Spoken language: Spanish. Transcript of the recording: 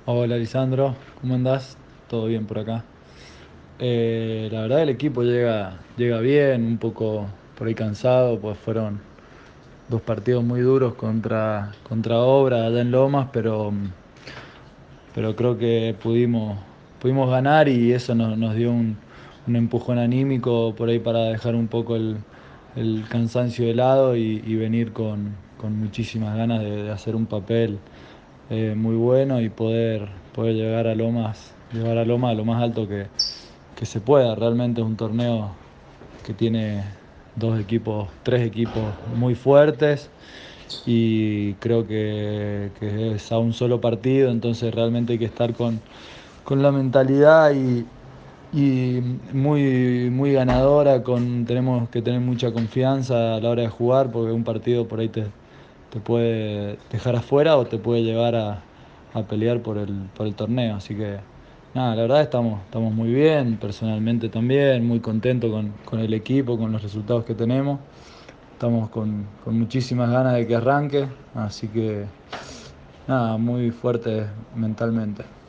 Hola, Lisandro, ¿cómo andás? ¿Todo bien por acá? La verdad el equipo llega bien, un poco por ahí cansado, pues fueron dos partidos muy duros contra Obra allá en Lomas, pero creo que pudimos ganar y eso nos dio un empujón anímico por ahí para dejar un poco el cansancio de lado y venir con muchísimas ganas de hacer un papel muy bueno y poder llegar a llevar a Lomas a lo más alto que se pueda. Realmente es un torneo que tiene tres equipos muy fuertes y creo que es a un solo partido, entonces realmente hay que estar con la mentalidad y muy ganadora, tenemos que tener mucha confianza a la hora de jugar, porque un partido por ahí te puede dejar afuera o te puede llevar a pelear por el torneo. Así que nada, la verdad estamos muy bien, personalmente también, muy contento con el equipo, con los resultados que tenemos. Estamos con muchísimas ganas de que arranque, así que nada, muy fuerte mentalmente.